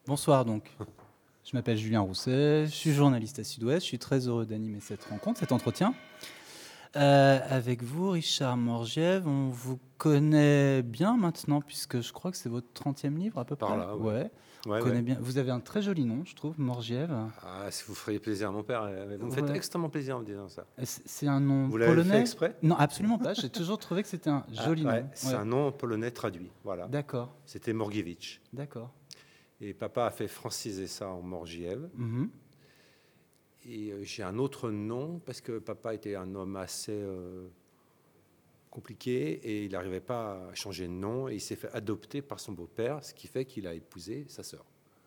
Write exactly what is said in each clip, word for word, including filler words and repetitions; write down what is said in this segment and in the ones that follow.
Bonsoir donc. Je m'appelle Julien Rousset, je suis journaliste à Sud-Ouest. Je suis très heureux d'animer cette rencontre, cet entretien. Euh, avec vous, Richard Morgiev, on vous connaît bien maintenant, puisque je crois que c'est votre trentième livre à peu près. Par là, ouais. Ouais. Ouais, On connaît ouais. bien. Vous avez un très joli nom, je trouve, Morgiev. Ah, si vous feriez plaisir à mon père, euh, vous me faites Ouais. extrêmement plaisir en me disant ça. C'est c'est un nom Vous l'avez polonais? fait exprès? Non, absolument pas. J'ai toujours trouvé que c'était un Ah, joli ouais, nom. c'est Ouais. un nom polonais traduit, voilà. D'accord, C'était Morgiewicz. d'accord. Et papa a fait franciser ça en Morgiev. Mhm. Et euh, j'ai un autre nom, parce que papa était un homme assez euh, compliqué, et il n'arrivait pas à changer de nom, et il s'est fait adopter par son beau-père, ce qui fait qu'il a épousé sa sœur.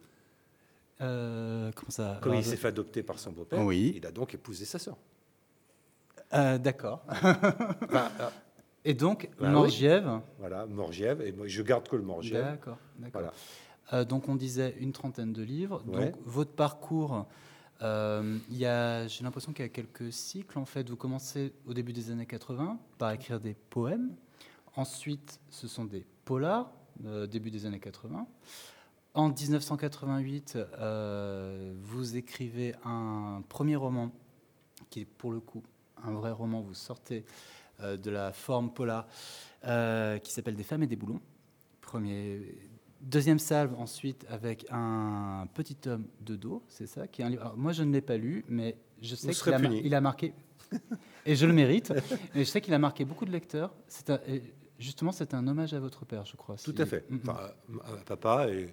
Euh, comment ça? Comme Alors, il je- s'est fait adopter par son beau-père, Oui. il a donc épousé sa sœur. Euh, d'accord. Enfin, euh, Et donc, Bah oui. Morgiev. voilà, Morgiev, et moi, je garde que le Morgiev. D'accord, d'accord. Voilà. Euh, donc on disait une trentaine de livres. Ouais. Donc votre parcours, euh, il y a, j'ai l'impression qu'il y a quelques cycles en fait. Vous commencez au début des années quatre-vingts par écrire des poèmes. Ensuite, ce sont des polars, euh, début des années quatre-vingts. En dix-neuf cent quatre-vingt-huit, euh, vous écrivez un premier roman qui est pour le coup un vrai roman. Vous sortez euh, de la forme polar euh, qui s'appelle Des femmes et des boulons. Premier, deuxième salve ensuite avec un petit homme de dos, c'est ça qui est un livre. Alors, moi je ne l'ai pas lu, mais je sais Vous qu'il serez a, puni. il a marqué et je le mérite. Et je sais qu'il a marqué beaucoup de lecteurs. C'est un, et justement c'est un hommage à votre père, je crois. Tout si- à fait. Mm, mm. Enfin, à, à papa et,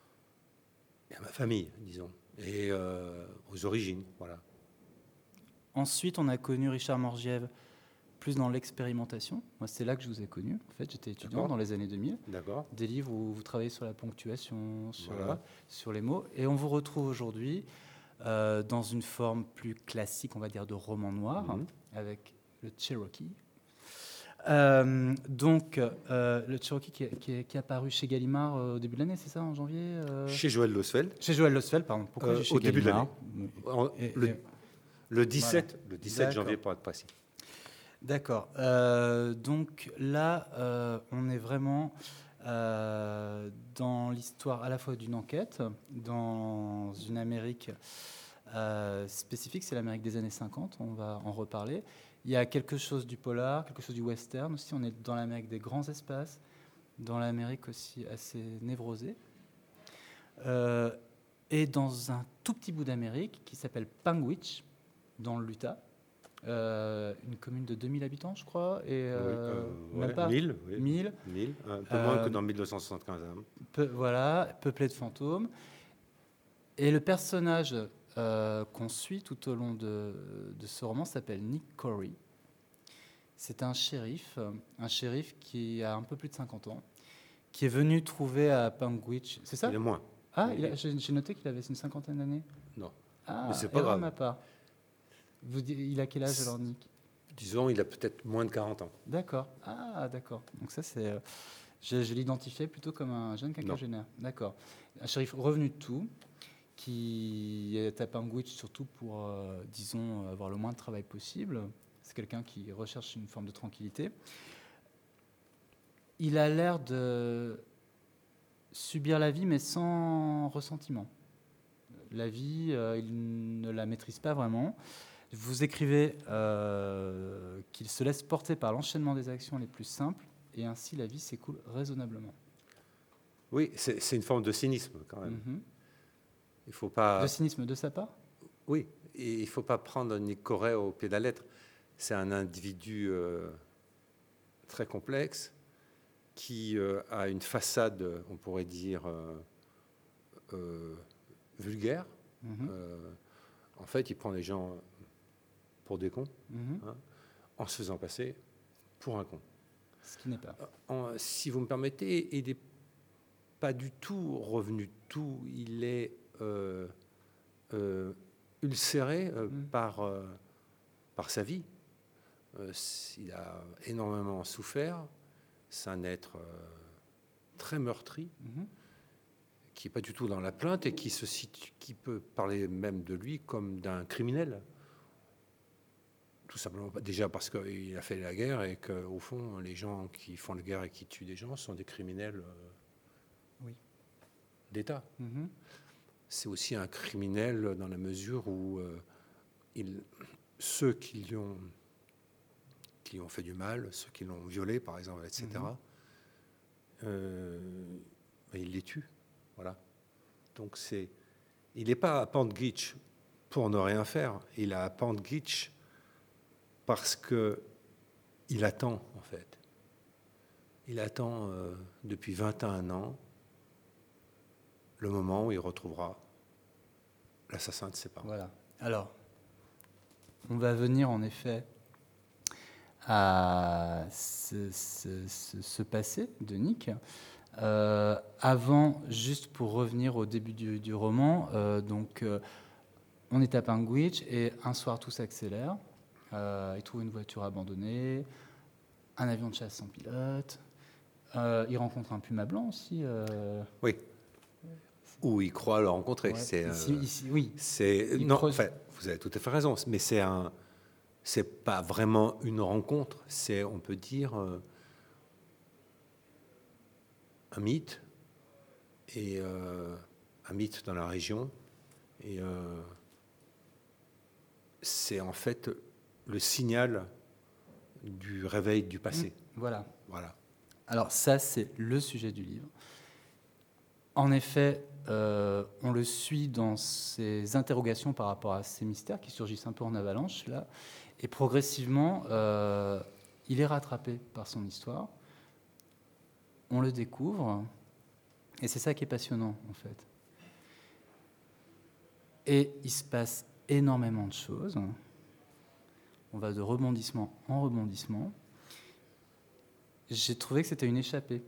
et à ma famille, disons, et euh, aux origines, voilà. Ensuite, on a connu Richard Morgiev plus dans l'expérimentation. Moi, c'est là que je vous ai connu. En fait, j'étais étudiant D'accord. dans les années deux mille. D'accord. Des livres où vous travaillez sur la ponctuation, sur, Voilà. euh, sur les mots. Et on vous retrouve aujourd'hui euh, dans une forme plus classique, on va dire, de roman noir, Mhm. avec le Cherokee. Euh, donc, euh, le Cherokee qui est, qui est- qui est apparu chez Gallimard euh, au début de l'année, c'est ça, en janvier euh Chez Joël Losfeld, Chez Joël Losfeld, pardon. Pourquoi Euh, j'ai chez au début de Gallimard en- Et- le, et- le dix-sept, le dix-sept D'accord. janvier pour être précis. D'accord. Euh, donc là, euh, on est vraiment euh, dans l'histoire à la fois d'une enquête, dans une Amérique euh, spécifique, c'est l'Amérique des années cinquante, on va en reparler. Il y a quelque chose du polar, quelque chose du western aussi, on est dans l'Amérique des grands espaces, dans l'Amérique aussi assez névrosée, Euh, et dans un tout petit bout d'Amérique qui s'appelle Panguitch, dans l'Utah. Euh, une commune de deux mille habitants, je crois, et euh, Oui, euh, même ouais, pas mille, oui. mille, mille, un peu Euh, moins que dans mille deux cent soixante-quinze. hein. peu- voilà, peuplé de fantômes. Et le personnage euh, qu'on suit tout au long de, de ce roman s'appelle Nick Corey. C'est un shérif, euh, un shérif qui a un peu plus de cinquante ans, qui est venu trouver à Panguitch. C'est ça? Il est moins. Ah, il il a- est- j'ai j'ai noté qu'il avait une cinquantaine d'années. Non. Ah, Mais c'est pas erreur grave. de ma part. Vous, di- il a quel âge alors, Nick? Disons, il a peut-être moins de quarante ans. D'accord. Ah, d'accord. Donc ça, c'est... euh, je je l'identifiais plutôt comme un jeune quinquagénaire. D'accord. Un shérif revenu de tout, qui est à Panguitch surtout pour, euh, disons, avoir le moins de travail possible. C'est quelqu'un qui recherche une forme de tranquillité. Il a l'air de subir la vie, mais sans ressentiment. La vie, euh, il ne la maîtrise pas vraiment. Vous écrivez euh, qu'il se laisse porter par l'enchaînement des actions les plus simples, et ainsi la vie s'écoule raisonnablement. Oui, c'est c'est une forme de cynisme quand même. Mhm. Il faut pas. De cynisme de sa part? Oui, et il ne faut pas prendre Nick Corey au pied de la lettre. C'est un individu euh, très complexe qui euh, a une façade, on pourrait dire, euh, euh, vulgaire. Mhm. Euh, en fait, il prend les gens pour des cons, Mhm. hein, en se faisant passer pour un con. Ce qui n'est pas. En- si vous me permettez, il n'est pas du tout revenu de tout. Il est euh, euh, ulcéré euh, Mm. par, euh, par sa vie. Euh, il a énormément souffert. C'est un être euh, très meurtri, Mhm. qui n'est pas du tout dans la plainte et qui, se situe, qui peut parler même de lui comme d'un criminel. Tout simplement, déjà parce qu'il a fait la guerre et qu'au fond, les gens qui font la guerre et qui tuent des gens sont des criminels. euh, Oui. d'État. Mhm. C'est aussi un criminel dans la mesure où euh, il, ceux qui lui, ont, qui lui ont fait du mal, ceux qui l'ont violé, par exemple, et cetera, mhm. euh, ben, il les tue. Voilà. Donc, c'est, il n'est pas à Pantgitch pour ne rien faire. Il est à Pantgitch parce qu'il attend, en fait. Il attend euh, depuis vingt et un ans le moment où il retrouvera l'assassin de ses parents. Voilà. Alors, on va venir en effet à ce, ce, ce, ce passé de Nick. Euh, avant, juste pour revenir au début du, du roman, euh, donc euh, on est à Pantgitch et un soir tout s'accélère. Euh, il trouve une voiture abandonnée, un avion de chasse sans pilote. Euh, il rencontre un puma blanc aussi. Euh... Oui. Où il croit le rencontrer. Ouais, c'est, ici, euh, ici, oui. C'est, non, creuse... enfin, vous avez tout à fait raison, mais c'est un, c'est pas vraiment une rencontre. C'est, on peut dire, euh, un mythe et euh, un mythe dans la région. Et euh, c'est en fait le signal du réveil du passé. Mmh, voilà. Voilà. Alors ça, c'est le sujet du livre. En effet, euh, on le suit dans ses interrogations par rapport à ces mystères qui surgissent un peu en avalanche, là. Et progressivement, euh, il est rattrapé par son histoire. On le découvre. Et c'est ça qui est passionnant, en fait. Et il se passe énormément de choses. On va de rebondissement en rebondissement. J'ai trouvé que c'était une échappée.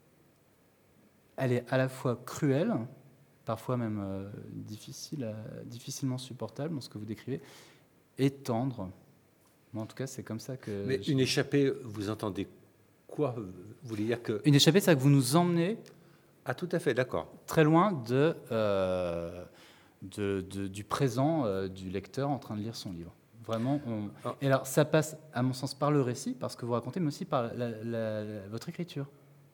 Elle est à la fois cruelle, parfois même euh, difficile à, difficilement supportable dans ce que vous décrivez, et tendre. Bon, en tout cas, c'est comme ça que... Mais une échappée, vous entendez quoi? Vous voulez dire que... Une échappée, c'est que vous nous emmenez... Ah, tout à fait, d'accord. Très loin de, euh, de, de, du présent euh, du lecteur en train de lire son livre. Vraiment, on... ah. Et alors, ça passe, à mon sens, par le récit, par ce que vous racontez, mais aussi par la, la, la, votre écriture,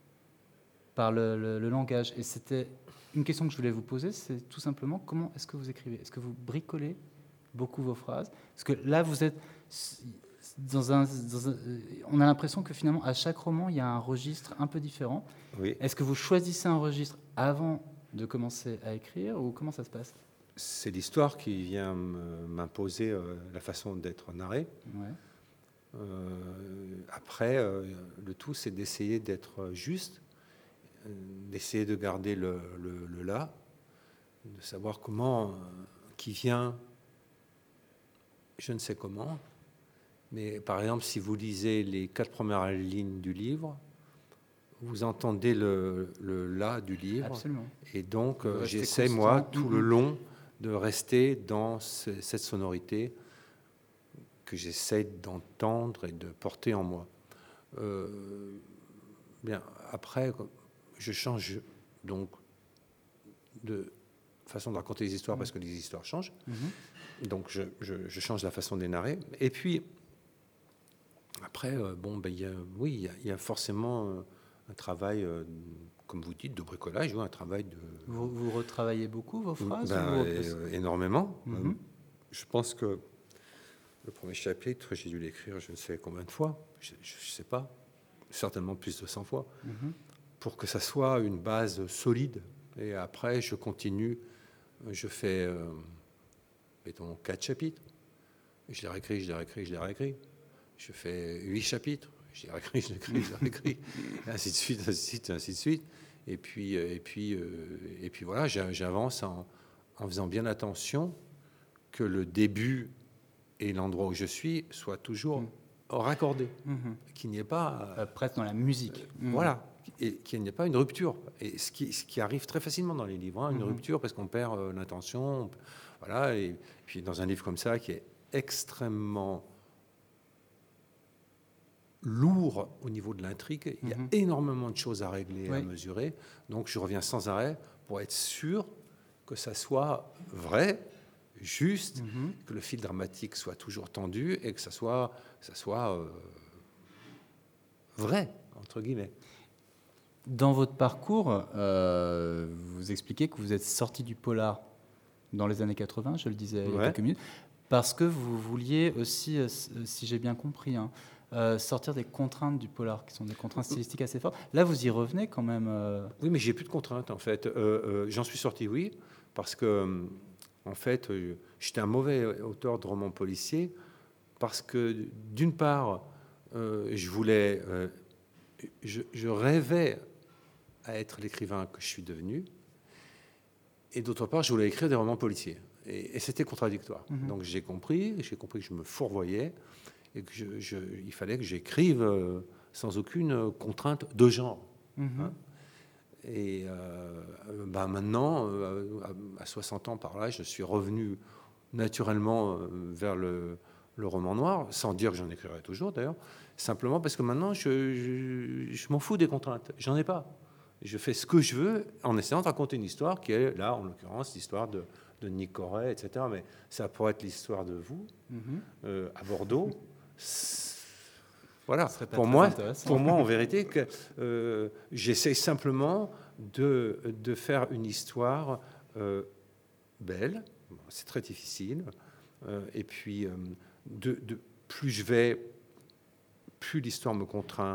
par le, le, le langage. Et c'était une question que je voulais vous poser, c'est tout simplement, comment est-ce que vous écrivez? Est-ce que vous bricolez beaucoup vos phrases? Parce que là, vous êtes... Dans un, dans un, on a l'impression que finalement, à chaque roman, il y a un registre un peu différent. Oui. Est-ce que vous choisissez un registre avant de commencer à écrire ou comment ça se passe? C'est l'histoire qui vient m'imposer euh, la façon d'être narré. Ouais. Euh, après, euh, le tout, c'est d'essayer d'être juste, euh, d'essayer de garder le, le, le là, de savoir comment, euh, qui vient, je ne sais comment. Mais par exemple, si vous lisez les quatre premières lignes du livre, vous entendez le, le là du livre. Absolument. Et donc, euh, j'essaie, moi, tout mmh. le long, de rester dans ce, cette sonorité que j'essaie d'entendre et de porter en moi. Euh, bien, après, je change donc de façon de raconter les histoires mmh. parce que les histoires changent. Mmh. Donc, je, je, je change la façon de les narrer. Et puis, après, euh, bon, ben, y a, oui, il y a, y a forcément euh, un travail, euh, comme vous dites, de bricolage, ou un travail de... Vous, vous retravaillez beaucoup vos phrases? Ben, ou euh, énormément. Mm-hmm. Euh, je pense que le premier chapitre, j'ai dû l'écrire je ne sais combien de fois, je ne sais pas, certainement plus de cent fois, mm-hmm. pour que ça soit une base solide. Et après, je continue, je fais, euh, mettons, quatre chapitres, je les réécris, je les réécris, je les réécris. Je fais huit chapitres, je les réécris, je les réécris, je les réécris, ainsi de suite, ainsi de suite, ainsi de suite. Et puis, et puis, euh, et puis voilà, j'avance en, en faisant bien attention que le début et l'endroit où je suis soient toujours mmh. raccordés, mmh. qu'il n'y ait pas... Euh, presque dans la musique. Euh, mmh. Voilà, et qu'il n'y ait pas une rupture. Et ce qui, ce qui arrive très facilement dans les livres, hein, une mmh. rupture, parce qu'on perd euh, l'intention. Voilà, et puis dans un livre comme ça, qui est extrêmement... lourd au niveau de l'intrigue, il y a mmh. énormément de choses à régler, oui. à mesurer, donc je reviens sans arrêt pour être sûr que ça soit vrai, juste, mmh. que le fil dramatique soit toujours tendu et que ça soit, ça soit euh, vrai, entre guillemets. Dans votre parcours, euh, vous expliquez que vous êtes sorti du polar dans les années quatre-vingts, je le disais il y a Ouais. quelques minutes, parce que vous vouliez aussi, euh, si j'ai bien compris, hein, euh, sortir des contraintes du polar, qui sont des contraintes stylistiques assez fortes. Là, vous y revenez quand même. euh, Oui, mais j'ai plus de contraintes en fait. Euh, euh, j'en suis sorti, oui, parce que euh, en fait, euh, j'étais un mauvais auteur de romans policiers parce que d'une part, euh, je voulais, euh, je, je rêvais à être l'écrivain que je suis devenu, et d'autre part, je voulais écrire des romans policiers, et, et c'était contradictoire. Mhm. Donc j'ai compris, j'ai compris que je me fourvoyais et que je, je, il fallait que j'écrive euh, sans aucune contrainte de genre. mhm. Hein. Et euh, ben maintenant, euh, à soixante ans par là, je suis revenu naturellement euh, vers le, le roman noir, sans dire que j'en écrirai toujours d'ailleurs, simplement parce que maintenant, je, je, je m'en fous des contraintes. J'en ai pas. Je fais ce que je veux en essayant de raconter une histoire qui est, là, en l'occurrence, l'histoire de, de Nick Corret, et cetera. Mais ça pourrait être l'histoire de vous, Mhm. euh, à Bordeaux. Voilà, Ce serait pas pour très moi, intéressant. pour moi, en vérité, que euh, j'essaie simplement de, de faire une histoire euh, belle. Bon, c'est très difficile. Euh, et puis, euh, de, de, plus je vais, plus l'histoire me contraint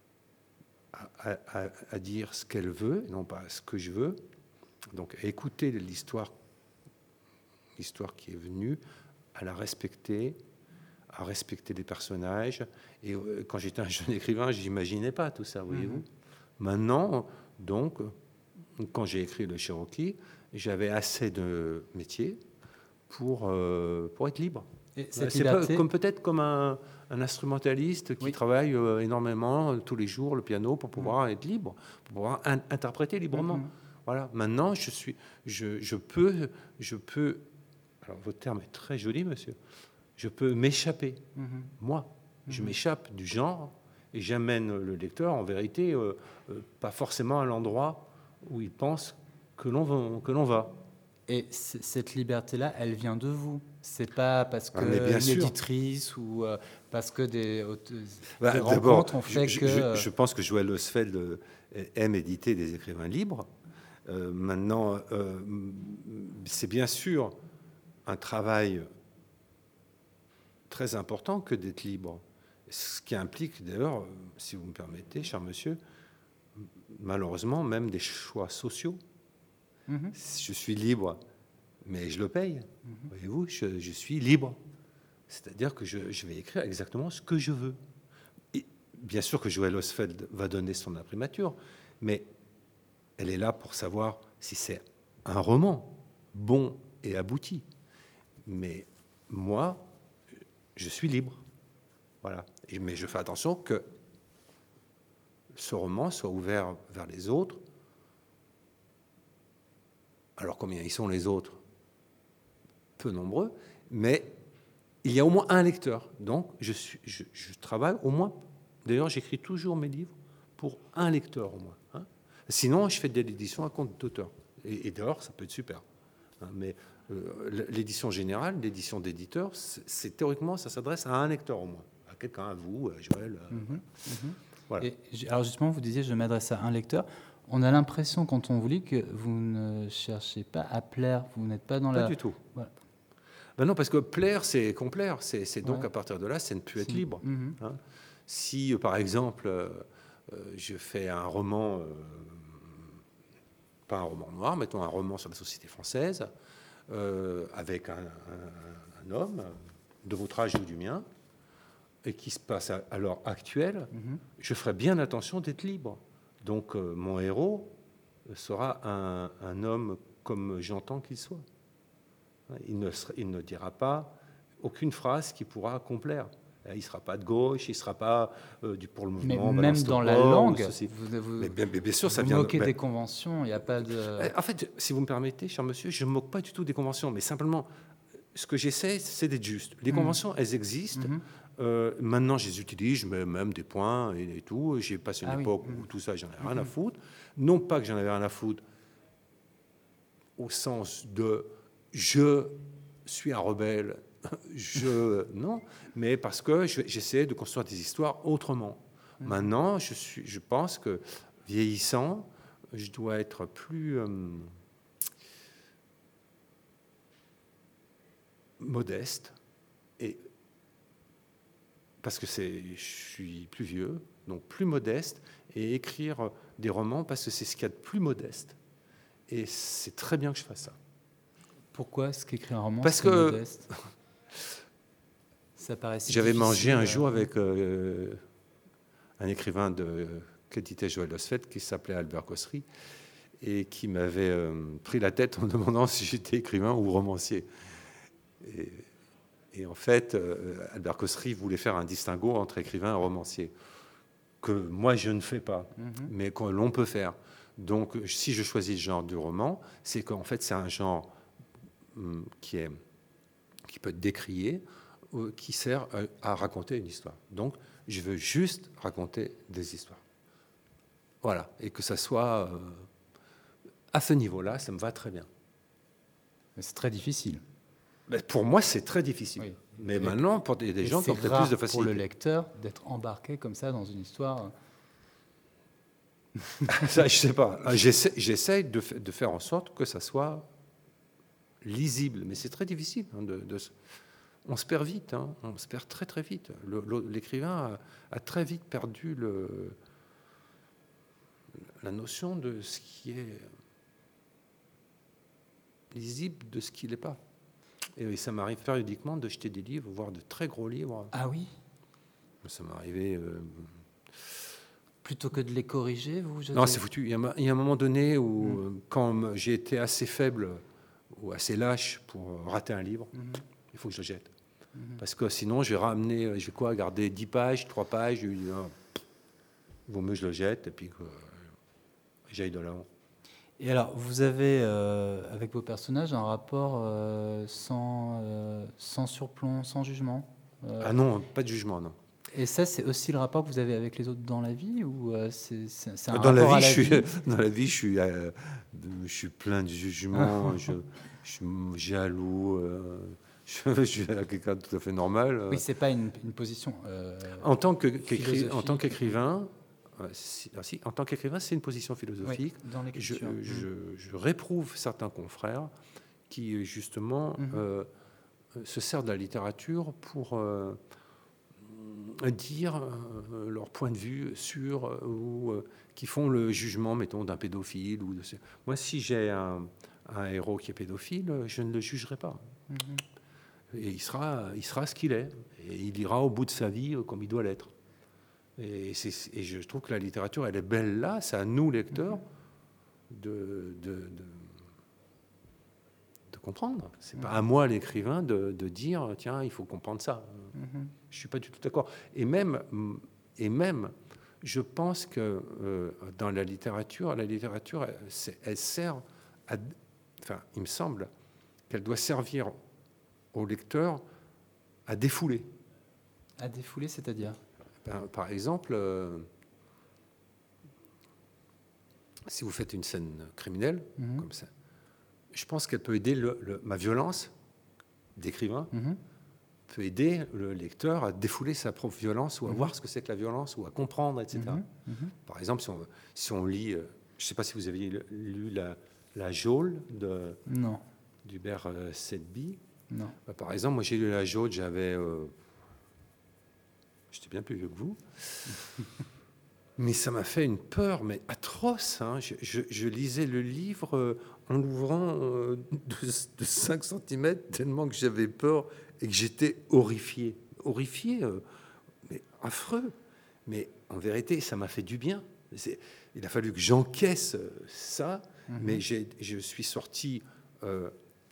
à, à, à dire ce qu'elle veut, non pas ce que je veux. Donc, à écouter l'histoire, l'histoire qui est venue, à la respecter, à respecter les personnages. Et euh, quand j'étais un jeune écrivain, je n'imaginais pas tout ça, voyez-vous. Mm-hmm. Maintenant, donc, quand j'ai écrit le Cherokee, j'avais assez de métier pour, euh, pour être libre. Et cette c'est liberté... pas, comme peut-être comme un, un instrumentaliste qui oui. travaille euh, énormément euh, tous les jours le piano pour pouvoir mmh. être libre, pour pouvoir in- interpréter librement. Mmh. Voilà. Maintenant, je suis, je, je peux, je peux. Alors, votre terme est très joli, monsieur. Je peux m'échapper. Mmh. Moi, mmh. je m'échappe du genre et j'amène le lecteur, en vérité, euh, euh, pas forcément à l'endroit où il pense que l'on va. Que l'on va. Et c- cette liberté-là, elle vient de vous. C'est pas parce que ah, bien une sûr. éditrice ou euh, parce que des, bah, des rencontres ont fait je, que. Je, je pense que Joël Osfeld aime éditer des écrivains libres. Euh, maintenant, euh, c'est bien sûr un travail très important que d'être libre. Ce qui implique d'ailleurs, si vous me permettez, cher monsieur, malheureusement même des choix sociaux. Mm-hmm. Je suis libre, mais je le paye. Mm-hmm. Voyez-vous, je, je suis libre. C'est-à-dire que je, je vais écrire exactement ce que je veux. Et bien sûr que Joël Osfeld va donner son imprimature, mais elle est là pour savoir si c'est un roman bon et abouti. Mais moi, je suis libre. Voilà. Et, mais je fais attention que ce roman soit ouvert vers les autres. Alors combien ils sont les autres? Peu nombreux, mais il y a au moins un lecteur. Donc je, suis, je, je travaille au moins, d'ailleurs j'écris toujours mes livres pour un lecteur au moins. Hein. Sinon je fais de l'édition à compte d'auteur. Et, et d'ailleurs ça peut être super. Hein, mais euh, l'édition générale, l'édition d'éditeur, c'est, c'est, théoriquement ça s'adresse à un lecteur au moins. À quelqu'un, à vous, à Joël. Euh, mmh, mmh. Voilà. Et, alors justement vous disiez je m'adresse à un lecteur. On a l'impression, quand on vous lit, que vous ne cherchez pas à plaire, vous n'êtes pas dans pas la... Pas du tout. Voilà. Ben non, parce que plaire, c'est complaire. C'est, c'est donc, ouais. à partir de là, c'est ne plus être si. libre. Mm-hmm. Hein. Si, euh, par exemple, euh, je fais un roman, euh, pas un roman noir, mettons un roman sur la société française, euh, avec un, un, un homme de votre âge ou du mien, et qui se passe à, à l'heure actuelle, mm-hmm. je ferai bien attention d'être libre. Donc, euh, mon héros sera un, un homme comme j'entends qu'il soit. Il ne, sera, il ne dira pas aucune phrase qui pourra complaire. Il ne sera pas de gauche, il ne sera pas euh, du, pour le mouvement. Mais même dans la langue, vous, vous, mais bien, bien sûr, ça vous vient moquez de, des conventions, il n'y a pas de... En fait, si vous me permettez, cher monsieur, je ne me moque pas du tout des conventions, mais simplement, ce que j'essaie, c'est d'être juste. Les mmh. conventions, elles existent. Mmh. Euh, maintenant, je les utilise, je mets même des points et, et tout. J'ai passé une ah époque oui. où mmh. tout ça, j'en ai rien mmh. à foutre. Non pas que j'en avais rien à foutre au sens de je suis un rebelle, je non, mais parce que je, j'essaie de construire des histoires autrement. Mmh. Maintenant, je, suis, je pense que vieillissant, je dois être plus euh, modeste, et, parce que c'est, je suis plus vieux, donc plus modeste, et écrire des romans parce que c'est ce qu'il y a de plus modeste. Et c'est très bien que je fasse ça. Pourquoi est-ce qu'écrire un roman, parce c'est que modeste? Ça paraît si j'avais mangé un difficile, jour euh, avec euh, un écrivain de, qu'éditait Joël Osfeld qui s'appelait Albert Cossery et qui m'avait euh, pris la tête en me demandant si j'étais écrivain ou romancier. Et, et en fait, euh, Albert Cossery voulait faire un distinguo entre écrivain et romancier, que moi je ne fais pas, mm-hmm. mais que l'on peut faire. Donc si je choisis le genre du roman, c'est qu'en fait c'est un genre hum, qui, est, qui peut être décrié, euh, qui sert à, à raconter une histoire. Donc je veux juste raconter des histoires. Voilà, et que ça soit euh, à ce niveau-là, ça me va très bien. Mais c'est très difficile. Mais pour moi, c'est très difficile. Oui. Mais Et, maintenant, pour des, des gens qui ont peut-être plus de facilité. Pour le lecteur d'être embarqué comme ça dans une histoire. Ça, je sais pas. J'essaie, j'essaie de, f- de faire en sorte que ça soit lisible, mais c'est très difficile. Hein, de, de, on se perd vite, hein, on se perd très très vite. Le, le, l'écrivain a, a très vite perdu le, la notion de ce qui est lisible, de ce qui n'est pas. Et ça m'arrive périodiquement de jeter des livres, voire de très gros livres. Ah oui. Ça m'est arrivé. Euh... Plutôt que de les corriger, vous jetez... Non, c'est foutu. Il y, a, il y a un moment donné où, mmh. quand j'ai été assez faible ou assez lâche pour rater un livre, mmh. il faut que je le jette. Mmh. Parce que sinon, je vais ramener, je vais quoi, garder dix pages, trois pages, il vaut mieux que je le jette et puis que j'aille de l'avant. Et alors, vous avez, euh, avec vos personnages, un rapport euh, sans, euh, sans surplomb, sans jugement euh... Ah non, pas de jugement, non. Et ça, c'est aussi le rapport que vous avez avec les autres dans la vie ou euh, c'est, c'est, c'est un dans rapport la vie, à la je vie suis, Dans la vie, je suis, euh, je suis plein de jugements, je, je suis jaloux, euh, je, je suis quelqu'un de tout à fait normal. Oui, c'est pas une, une position euh, en tant que, qu'écri, en tant qu'écrivain, euh, si, si, en tant qu'écrivain, c'est une position philosophique. Oui, dans l'écriture. Je, je, je réprouve certains confrères qui, justement, mm-hmm. euh, se servent de la littérature pour... Euh, dire euh, leur point de vue sur euh, ou euh, qui font le jugement, mettons, d'un pédophile ou de ce... Moi, si j'ai un, un héros qui est pédophile, je ne le jugerai pas. Mm-hmm. Et il sera, il sera ce qu'il est, et il ira au bout de sa vie euh, comme il doit l'être. Et, c'est, et je trouve que la littérature, elle est belle là. C'est à nous lecteurs de, de, de, de comprendre. C'est pas à moi l'écrivain de, de dire tiens, il faut comprendre ça. Mm-hmm. Je ne suis pas du tout d'accord. Et même, et même je pense que euh, dans la littérature, la littérature, elle, elle sert à... Enfin, il me semble qu'elle doit servir au lecteur à défouler. À défouler, c'est-à-dire ben, par exemple, euh, si vous faites une scène criminelle, mm-hmm. comme ça, je pense qu'elle peut aider le, le, ma violence d'écrivain. Mm-hmm. peut aider le lecteur à défouler sa propre violence ou à mmh. voir ce que c'est que la violence ou à comprendre, et cetera. Mmh. Mmh. Par exemple, si on, si on lit, euh, je ne sais pas si vous avez lu La, la Geôle de, non. d'Hubert euh, Selby. Non. Bah, par exemple, moi j'ai lu La Geôle, j'avais... Euh, j'étais bien plus vieux que vous. Mais ça m'a fait une peur, mais atroce. Hein. Je, je, je lisais le livre euh, en l'ouvrant euh, de, de cinq centimètres, tellement que j'avais peur et que j'étais horrifié. Horrifié, euh, mais affreux. Mais en vérité, ça m'a fait du bien. C'est, il a fallu que j'encaisse ça, mm-hmm. mais j'ai, je suis sorti euh,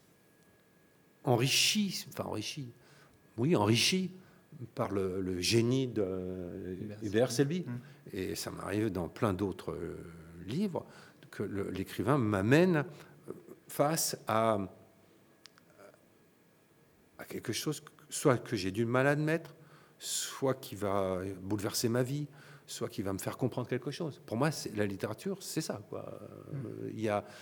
enrichi, enfin enrichi, oui, enrichi par le, le génie de Hubert Selby. Mmh. Et ça m'arrive dans plein d'autres euh, livres que le, l'écrivain m'amène face à, à quelque chose, soit que j'ai du mal à admettre, soit qui va bouleverser ma vie, soit qui va me faire comprendre quelque chose. Pour moi, c'est, la littérature, c'est ça, quoi. Mmh. Euh, il y a...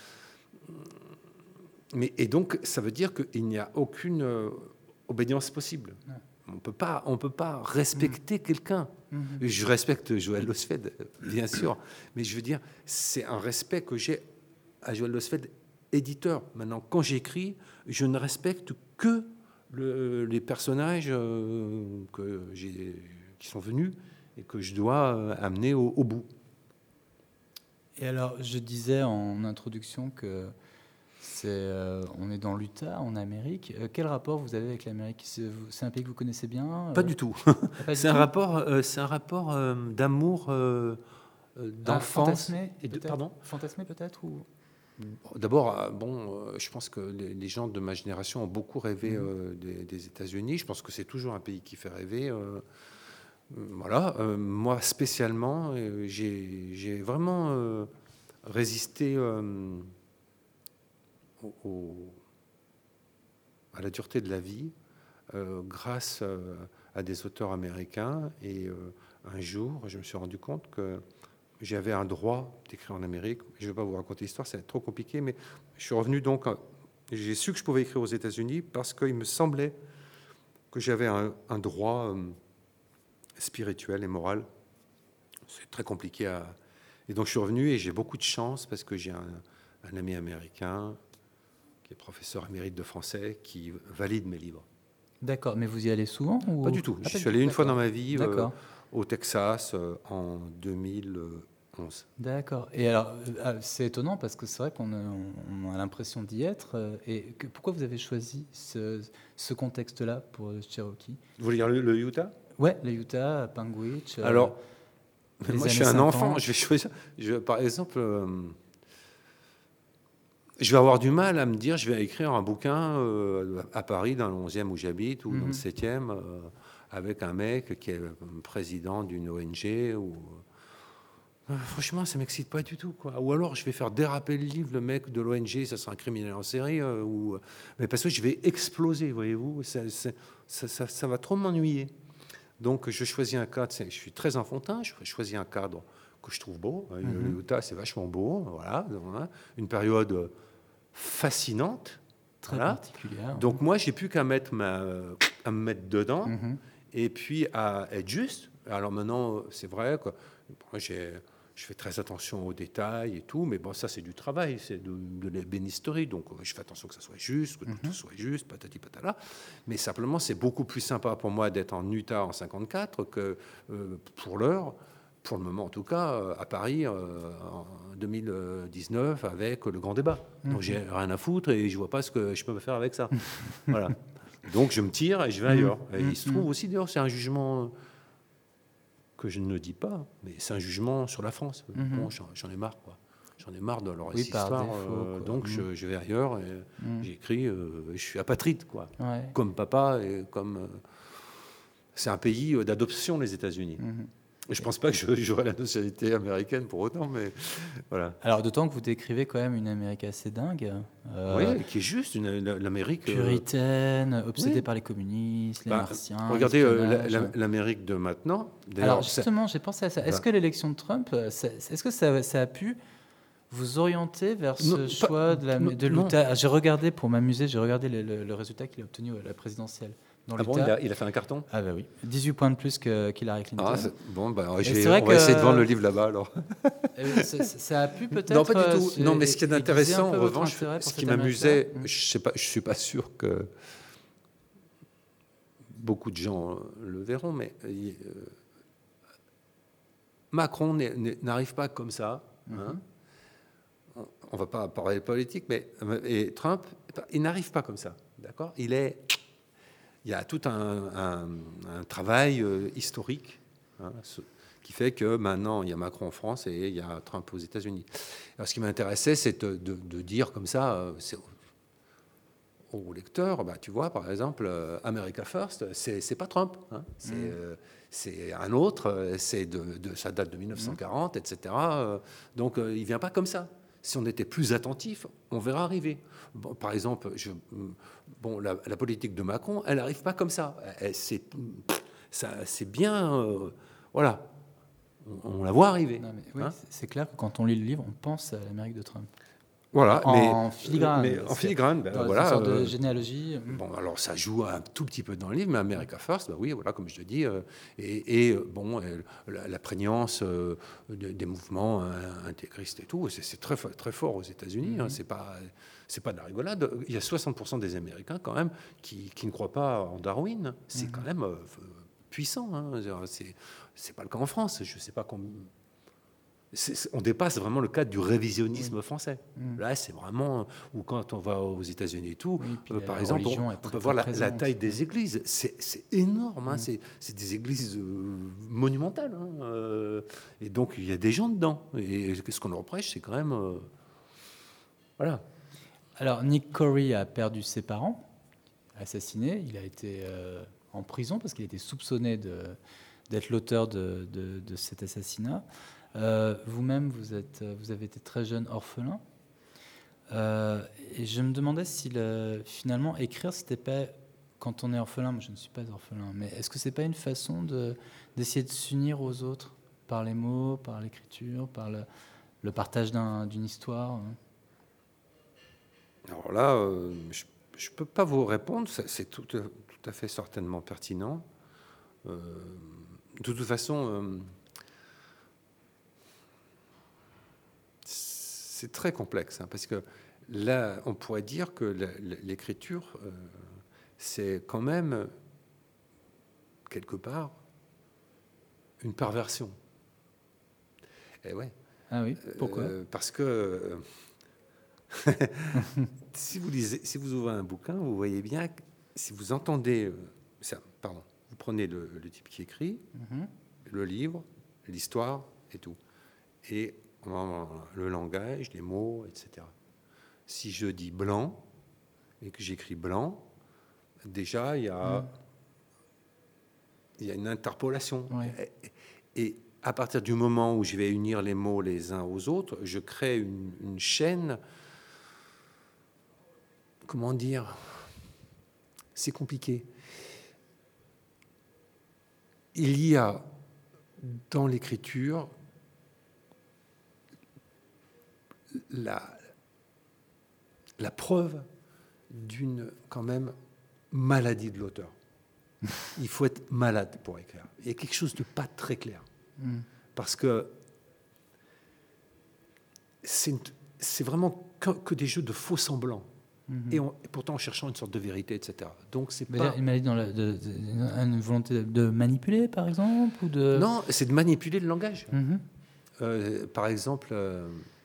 Mais, et donc, ça veut dire qu'il n'y a aucune euh, obédience possible. Mmh. on peut pas, on peut pas respecter mmh. quelqu'un. Mmh. Je respecte Joël Losfeld, bien sûr, mais je veux dire, c'est un respect que j'ai à Joël Losfeld, éditeur. Maintenant, quand j'écris, je ne respecte que le, les personnages euh, que j'ai, qui sont venus et que je dois euh, amener au, au bout. Et alors, je disais en introduction que c'est, euh, on est dans l'Utah, en Amérique. Euh, quel rapport vous avez avec l'Amérique ? C'est, c'est un pays que vous connaissez bien ? Pas euh, du tout. Pas c'est, du un tout. Rapport, euh, c'est un rapport euh, d'amour, euh, d'enfance. Ah, fantasmé, et de, pardon ? Fantasmé peut-être ou... D'abord, bon, je pense que les gens de ma génération ont beaucoup rêvé mmh. euh, des, des États-Unis. Je pense que c'est toujours un pays qui fait rêver. Euh, voilà. Euh, moi, spécialement, euh, j'ai, j'ai vraiment euh, résisté euh, au, au, à la dureté de la vie euh, grâce euh, à des auteurs américains. Et euh, un jour, je me suis rendu compte que j'avais un droit d'écrire en Amérique. Je ne vais pas vous raconter l'histoire, c'est trop compliqué, mais je suis revenu donc... J'ai su que je pouvais écrire aux États-Unis parce qu'il me semblait que j'avais un, un droit euh, spirituel et moral. C'est très compliqué à... Et donc je suis revenu et j'ai beaucoup de chance parce que j'ai un, un ami américain qui est professeur émérite de français qui valide mes livres. D'accord, mais vous y allez souvent ou... Pas du tout. Ah, je suis allé une d'accord. fois dans ma vie euh, au Texas euh, en deux mille onze. D'accord. Et alors, c'est étonnant parce que c'est vrai qu'on a, on a l'impression d'y être. Et que, pourquoi vous avez choisi ce, ce contexte-là pour Cherokee ? Vous voulez dire le, le Utah ? Ouais, le Utah, Panguitch. Alors, euh, moi, je suis un cinquante. Enfant. Je vais choisir. Je, par exemple, euh, je vais avoir du mal à me dire, je vais écrire un bouquin euh, à Paris, dans le onzième où j'habite, ou mm-hmm. dans le septième, euh, avec un mec qui est président d'une O N G. Ou... Euh, franchement, ça ne m'excite pas du tout, quoi. Ou alors, je vais faire déraper le livre, le mec de l'O N G, ça sera un criminel en série. Euh, ou... Mais parce que je vais exploser, voyez-vous. Ça, ça, ça, ça, ça va trop m'ennuyer. Donc, je choisis un cadre, je suis très enfantin, je choisis un cadre que je trouve beau. Mm-hmm. Le Utah, c'est vachement beau. Voilà. Une période fascinante. Très voilà. particulière. Donc, moi, j'ai plus qu'à mettre ma, à me mettre dedans mm-hmm. et puis à être juste. Alors maintenant, c'est vrai que moi, j'ai, je fais très attention aux détails et tout, mais bon, ça, c'est du travail, c'est de, de l'ébénisterie. Donc, je fais attention que ça soit juste, que mm-hmm. tout soit juste, patati patala. Mais simplement, c'est beaucoup plus sympa pour moi d'être en Utah en cinquante-quatre que euh, pour l'heure, pour le moment en tout cas, à Paris euh, en deux mille dix-neuf avec le grand débat. Mm-hmm. Donc, j'ai rien à foutre et je vois pas ce que je peux faire avec ça. Voilà. Donc, je me tire et je vais ailleurs. Et il se trouve aussi, d'ailleurs, c'est un jugement que je ne dis pas, mais c'est un jugement sur la France. Mm-hmm. Bon, j'en, j'en ai marre, quoi. J'en ai marre de leur oui, histoire. Défaut, euh, donc, mm-hmm. je, je vais ailleurs et mm-hmm. j'écris. Euh, je suis apatride, quoi. Ouais. Comme papa et comme. Euh, c'est un pays d'adoption, les États-Unis. Mm-hmm. Je ne pense pas que je, j'aurai la nationalité américaine pour autant, mais voilà. Alors, d'autant que vous décrivez quand même une Amérique assez dingue. Euh, oui, qui est juste une, une, l'Amérique... Puritaine, euh, obsédée oui. par les communistes, les bah, martiens... Regardez euh, la, la, l'Amérique de maintenant. Alors, justement, j'ai pensé à ça. Est-ce bah. que l'élection de Trump, est-ce que ça, ça a pu vous orienter vers ce non, choix pas, de, la, de l'Utah ? J'ai regardé, pour m'amuser, j'ai regardé le, le, le résultat qu'il a obtenu à la présidentielle. Dans ah bon, il a, il a fait un carton ? Ah bah oui, dix-huit points de plus que qu'Hillary Clinton. Ah, bon, bah, je vais, on va essayer de vendre le livre là-bas alors. ça, ça a pu peut-être. Non, pas du tout. Non, mais ce qui est intéressant, en revanche, ce qui m'amusait, je sais pas, je suis pas sûr que beaucoup de gens le verront, mais euh, Macron n'arrive pas comme ça. Hein. Mm-hmm. On va pas parler politique, mais et Trump, il n'arrive pas comme ça, d'accord ? Il est Il y a tout un, un, un travail euh, historique hein, ce, qui fait que maintenant, il y a Macron en France et il y a Trump aux États-Unis. Alors, ce qui m'intéressait, c'est de, de, de dire comme ça euh, c'est, aux lecteurs, bah, tu vois, par exemple, euh, America First, c'est, c'est pas Trump. Hein, c'est, mmh. euh, c'est un autre, c'est de, de, ça date de dix-neuf cent quarante, mmh. et cetera. Donc, euh, il ne vient pas comme ça. Si on était plus attentif, on verra arriver. Bon, par exemple, je, bon, la, la politique de Macron, elle n'arrive pas comme ça. Elle, c'est, ça, c'est bien, euh, voilà, on, on la voit arriver. Non, mais oui, hein c'est clair que quand on lit le livre, on pense à l'Amérique de Trump. Voilà, en mais, filigrane. mais en filigrane, ben, dans voilà. une sorte de euh, généalogie. Bon, alors ça joue un tout petit peu dans le livre, mais America First, bah oui, voilà, comme je te dis, euh, et, et, euh, bon, euh, la, la prégnance euh, de- des mouvements euh, intégristes et tout, c'est c'est très, fo- très fort aux États-Unis. Mhm. Hein, c'est pas, c'est pas de la rigolade. Il y a soixante pour cent des Américains quand même qui, qui ne croient pas en Darwin. C'est Mhm. quand même euh, puissant. Hein. C'est, c'est pas le cas en France. Je sais pas combien. C'est- c'est- on dépasse vraiment le cadre du révisionnisme Oui. français. Mhm. Là, c'est vraiment, ou quand on va aux États-Unis et tout, Oui, puis euh, la par exemple, on, religion est on très, peut très voir la, la présente. taille des églises. C'est c'est énorme, hein, Mhm. c'est c'est des églises euh, monumentales. Hein, euh, et donc, il y a des gens dedans. Et ce qu'on leur reproche, c'est quand même... euh, voilà. Alors, Nick Corey a perdu ses parents, assassiné. Il a été euh, en prison parce qu'il était soupçonné de, d'être l'auteur de, de- de cet assassinat. Euh, vous-même, vous, êtes, vous avez été très jeune orphelin. Euh, et je me demandais si le- finalement écrire, c'était pas, quand on est orphelin, moi je ne suis pas orphelin, mais est-ce que c'est pas une façon de, d'essayer de s'unir aux autres par les mots, par l'écriture, par le, le partage d'un- d'une histoire hein? Alors là, euh, je ne peux pas vous répondre. C'est c'est tout, à- tout à fait certainement pertinent. Euh, de toute façon... euh, c'est très complexe, hein, parce que là, on pourrait dire que la- la- l'écriture, euh, c'est quand même, quelque part, une perversion. Et ouais, Ah oui, pourquoi euh, parce que euh, si vous lisez, si vous ouvrez un bouquin, vous voyez bien que si vous entendez, euh, ça, pardon, vous prenez le, le type qui écrit, Mhm. le livre, l'histoire et tout, et euh, le langage, les mots, et cetera. Si je dis blanc et que j'écris blanc, déjà il y a, Mhm. il y a une interpolation. Ouais. Et, et à partir du moment où je vais unir les mots les uns aux autres, je crée une, une chaîne. Comment dire? C'est compliqué. Il y a dans l'écriture la, la preuve d'une quand même maladie de l'auteur. Il faut être malade pour écrire. Il y a quelque chose de pas très clair. Mhm. Parce que c'est une- c'est vraiment que, que des jeux de faux semblants. Mhm. Et, on- et pourtant en cherchant une sorte de vérité, et cetera. Donc c'est Mais pas... il m'a dit dans la, de, de- une volonté de, de manipuler, par exemple, ou de. Non, c'est de manipuler le langage. Mhm. Euh, par exemple, euh,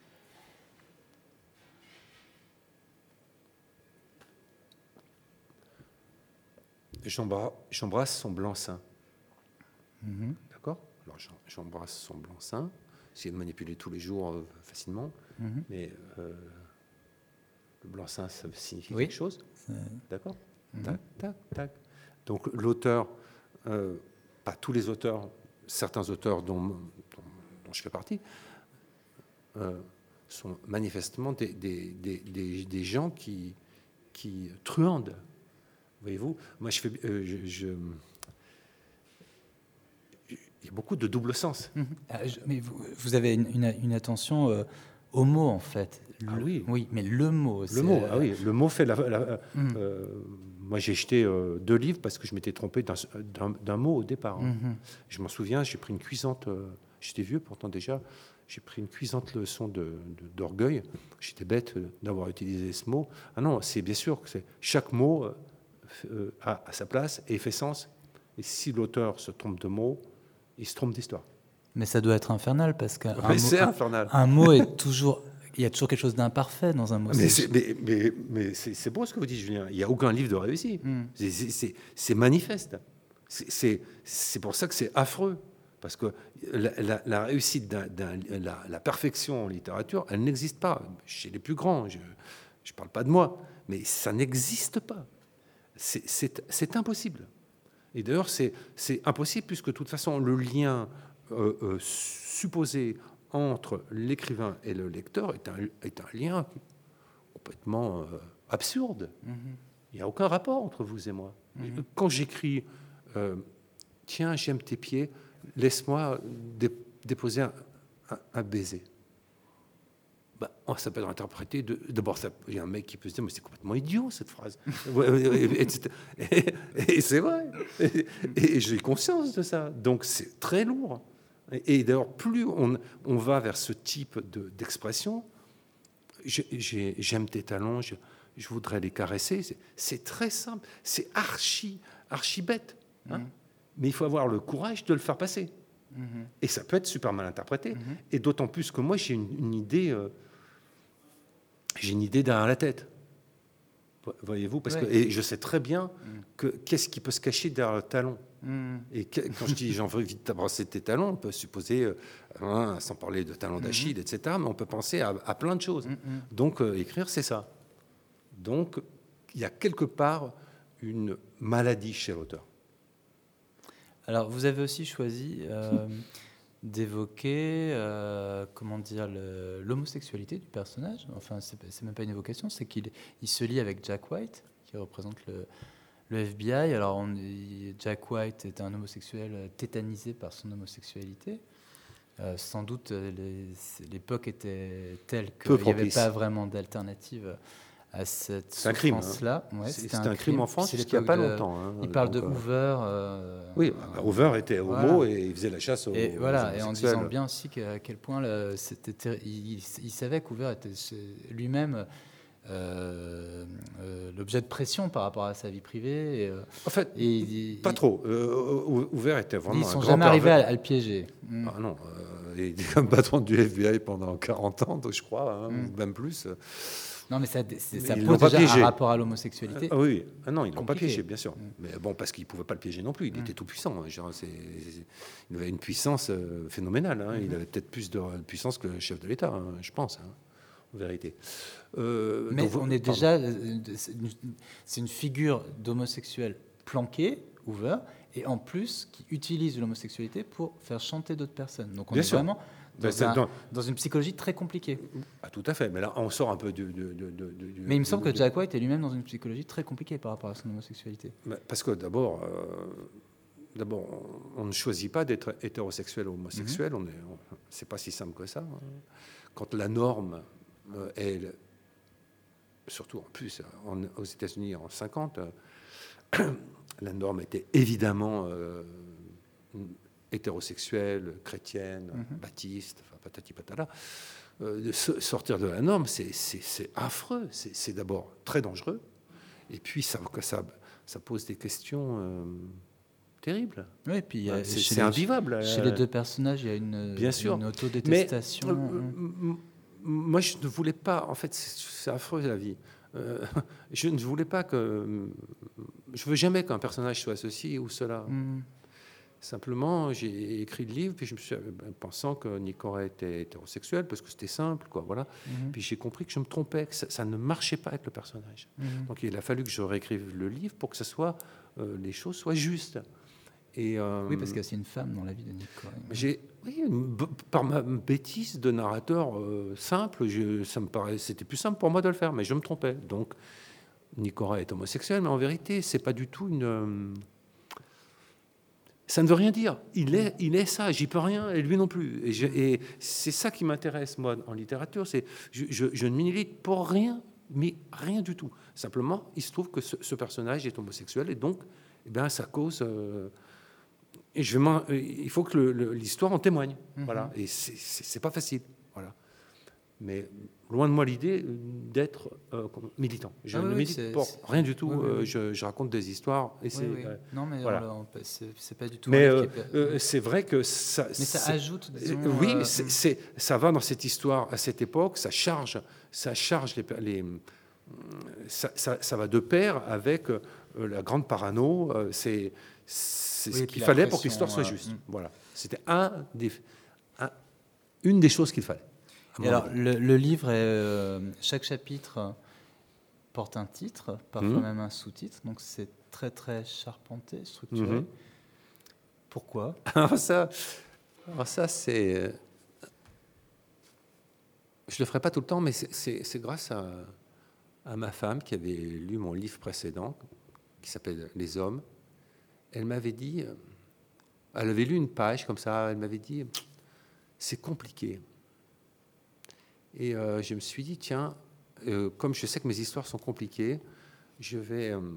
j'embra- j'embrasse son blanc-seing. Mhm. D'accord? Alors j'em- j'embrasse son blanc-seing. Essayer de manipuler tous les jours euh, facilement. Mhm. Mais euh, le blanc-seing, ça signifie Oui. quelque chose. C'est- D'accord? Mhm. Tac, tac, tac. Donc l'auteur, euh, pas tous les auteurs, certains auteurs dont, dont- dont je fais partie, euh, sont manifestement des, des- des- des- des gens qui, qui truandent. Voyez-vous, moi je fais, euh, je- je- il y a beaucoup de double sens. Mhm. Ah, je- mais vous, vous avez une, une- une attention euh, au mot, en fait. Le- Ah oui. Oui, mais le mot. Le c'est, mot, euh, ah oui, le mot fait la. la- Mhm. euh, moi, j'ai jeté euh, deux livres parce que je m'étais trompé d'un, d'un- d'un mot au départ. hein. Mhm. Je m'en souviens, j'ai pris une cuisante. euh, j'étais vieux pourtant déjà. J'ai pris une cuisante leçon de, de- d'orgueil. J'étais bête euh, d'avoir utilisé ce mot. Ah non, c'est bien sûr que c'est, chaque mot euh, f- euh, a, a sa place et fait sens. Et si l'auteur se trompe de mot, il se trompe d'histoire. Mais ça doit être infernal parce qu'un Mais mot, c'est un- infernal. un mot est toujours. Il y a toujours quelque chose d'imparfait dans un mot. Mais C'est- c'est, mais, mais- mais c'est- c'est beau ce que vous dites, Julien. Il n'y a aucun livre de réussi. Mhm. C'est- c'est- C'est c'est manifeste. C'est- C'est c'est pour ça que c'est affreux. Parce que la, la- la réussite, d'un- d'un- la, la perfection en littérature, elle n'existe pas. Chez les plus grands, je ne parle pas de moi, mais ça n'existe pas. C'est- C'est c'est impossible. Et d'ailleurs, c'est c'est impossible puisque de toute façon, le lien euh, euh, supposé entre l'écrivain et le lecteur est un, est un lien complètement euh, absurde. Mhm. Il n'y a aucun rapport entre vous et moi. Mhm. Quand j'écris euh, « Tiens, j'aime tes pieds, laisse-moi dé- déposer un, un- un baiser », bah, oh, ça peut être interprété. De, d'abord, ça- il y a un mec qui peut se dire, mais c'est complètement idiot cette phrase. Ouais, et, et, et, et c'est vrai. Et, et j'ai conscience de ça. Donc c'est très lourd. Et, et d'ailleurs, plus on, on va vers ce type de, d'expression, j'ai- j'ai- j'aime tes talons, je, je voudrais les caresser. C'est, c'est très simple. C'est archi, archi bête. Hein. Mhm. Mais il faut avoir le courage de le faire passer. Mhm. Et ça peut être super mal interprété. Mhm. Et d'autant plus que moi, j'ai une, une idée, euh, j'ai une idée derrière la tête. Vo- Voyez-vous, parce que Ouais. et je sais très bien Mhm. que qu'est-ce qui peut se cacher derrière le talon. Mhm. Et que- quand je dis j'ai envie de t'abrasser tes talons, on peut supposer, euh, hein, sans parler de talons d'Achille, et cetera. Mais on peut penser à, à plein de choses. Mhm. Donc euh, écrire, c'est ça. Donc il y a quelque part une maladie chez l'auteur. Alors, vous avez aussi choisi euh, d'évoquer, euh, comment dire, le- l'homosexualité du personnage. Enfin, c'est c'est même pas une évocation, c'est qu'il il se lie avec Jack White, qui représente le, le F B I. Alors, on, il- Jack White est un homosexuel euh, tétanisé par son homosexualité. Euh, sans doute, euh, les- l'époque était telle Peu qu'il n'y avait propice. pas vraiment d'alternative à cette C'est un crime, hein. souffrance-là. Ouais, C'est- c'était c'est un crime en France C'est jusqu'il n'y a pas l'époque de- longtemps. hein. Il parle Donc, de euh, Hoover. euh, Oui, bah, Hoover était homo Voilà. et il faisait la chasse aux, Et aux voilà, et en homosexuels. disant bien aussi que- à quel point le- c'était, terri- il, il savait qu'Hoover était c'est- lui-même euh, euh, l'objet de pression par rapport à sa vie privée. Et, euh, En fait, et il- pas il- trop. Euh, Hoover était Ils vraiment ne un sont grand jamais arrivés à, pervers. à le piéger. Mm. Ah non, euh, il était comme patron du F B I pendant quarante ans, donc je crois, hein, Mm. ou même plus. Non, mais ça, c'est- ça Ils pose l'ont pas déjà piégé. un rapport à l'homosexualité. Ah oui, oui. Ah non, ils l'ont pas Compliqué. piégé, bien sûr. Mm. Mais bon, parce qu'il ne pouvait pas le piéger non plus. Il Mm. était tout puissant. hein. Genre, c'est- c'est- il avait une puissance euh, phénoménale. hein. Il Mhm. avait peut-être plus de puissance que le chef de l'État, hein, je pense, hein, en vérité. Euh, Mais donc, vous- on est pardon. déjà, euh, c'est une, c'est une figure d'homosexuel planqué, Hoover, et en plus qui utilise l'homosexualité pour faire chanter d'autres personnes. Donc on Bien est sûr. vraiment Ben, dans, c'est un- dans- dans une psychologie très compliquée. Ah, tout à fait. Mais là, on sort un peu du. du- du- du- du- Mais il me semble du- que Jack White est lui-même dans une psychologie très compliquée par rapport à son homosexualité. Mais Parce que d'abord, euh, d'abord, on, on ne choisit pas d'être hétérosexuel ou homosexuel. Mhm. On est, on- c'est pas si simple que ça. hein. Quand la norme euh, est, le- surtout en plus en- aux États-Unis en cinquante, euh, la norme était évidemment euh, hétérosexuelle, chrétienne, Mhm. baptiste, enfin, patati patala. Euh, de so- sortir de la norme, c'est, c'est- c'est affreux. C'est, c'est d'abord très dangereux. Et puis, ça, ça, ça pose des questions euh, terribles. Oui, et puis il y a- C'est, chez, c'est les, invivable. chez euh, les deux personnages, il y a une, Bien sûr. une Mais autodétestation. euh, Mm. m- moi, je ne voulais pas. En fait, c'est, c'est affreux la vie. Euh, je ne voulais pas que. Je veux jamais qu'un personnage soit ceci ou cela. Mm. Simplement, j'ai écrit le livre, puis je me suis ben, pensant que Nicoret était hétérosexuel parce que c'était simple, quoi. Voilà. Mhm. Puis j'ai compris que je me trompais, que ça, ça ne marchait pas avec le personnage. Mhm. Donc il a fallu que je réécrive le livre pour que ça soit, euh, les choses soient justes. Et, euh, Oui, parce qu'il y a aussi une femme dans la vie de Nick Corey. j'ai, oui, une b- par ma bêtise de narrateur euh, simple, je, ça me paraît, c'était plus simple pour moi de le faire, mais je me trompais. Donc Nicoret est homosexuel, mais en vérité, c'est pas du tout une. euh, ça ne veut rien dire. Il est, il est ça. J'y peux rien, et lui non plus. Et, je- et c'est ça qui m'intéresse moi en littérature. C'est je, je- je ne milite pour rien, mais rien du tout. Simplement, il se trouve que ce, ce personnage est homosexuel, et donc, eh bien, ça cause. euh, et je vais m'en- il faut que le- le- l'histoire en témoigne. Mhm. Voilà. Et c'est- c'est c'est pas facile. Voilà. Mais loin de moi l'idée d'être euh, militant. Je Ah oui, ne oui, milite c'est- pour c'est- rien du tout. oui, oui, euh, oui. Je, je raconte des histoires. Et Oui, c'est, oui. euh, Non, mais voilà. on- on peut- c'est c'est pas du tout. mais un euh, livre qui est- euh, c'est vrai que ça. mais ça c'est- ajoute. Disons, euh, oui, euh, c'est, c'est- ça va dans cette histoire à cette époque. Ça charge, ça charge les, les ça, ça- ça va de pair avec euh, la grande parano. euh, c'est c'est Oui, ce et puis qu'il la fallait pour que pression, l'histoire soit euh, juste. mm. Voilà. C'était un des, un- une des choses qu'il fallait. à Et mon alors, avis. le, le livre, est, euh, chaque chapitre euh, porte un titre, parfois Mhm. même un sous-titre, donc c'est très très charpenté, structuré. Mhm. Pourquoi? Alors ça, alors ça c'est. euh, Je le ferai pas tout le temps, mais c'est- c'est c'est grâce à, à ma femme qui avait lu mon livre précédent, qui s'appelle Les Hommes. Elle m'avait dit, euh, elle avait lu une page comme ça, elle m'avait dit, c'est compliqué. Et euh, je me suis dit, tiens, euh, comme je sais que mes histoires sont compliquées, je vais euh,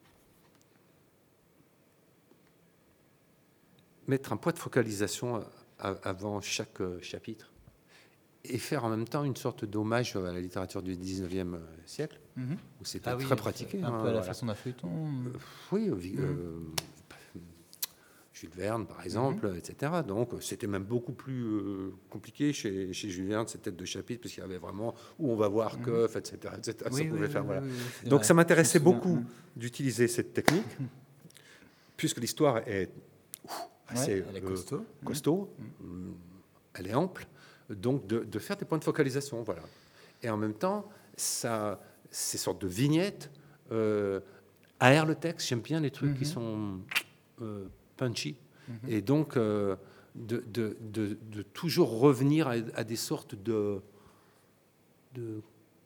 mettre un point de focalisation à, avant chaque euh, chapitre et faire en même temps une sorte d'hommage à la littérature du dix-neuvième siècle, mm-hmm. où c'était ah oui, très pratiqué. Un hein, peu à la voilà. façon d'un feuilleton. Euh, oui, mm-hmm. euh, Jules Verne, par exemple, mm-hmm. et cetera. Donc, c'était même beaucoup plus euh, compliqué chez, chez Jules Verne, ces têtes de chapitre, parce qu'il y avait vraiment où on va voir mm-hmm. que, et cetera, et cetera. Oui, ça pouvait oui, faire, oui, voilà. Oui, oui, Donc, vrai. Ça m'intéressait beaucoup mm-hmm. d'utiliser cette technique, mm-hmm. puisque l'histoire est ouf, assez ouais, elle est costaud. Euh, costaud mm-hmm. Elle est ample. Donc, de, de faire des points de focalisation, voilà. Et en même temps, ça, ces sortes de vignettes euh, aèrent le texte. J'aime bien les trucs mm-hmm. qui sont euh, punchy. Mm-hmm. Et donc, euh, de, de, de, de toujours revenir à, à des sortes de... de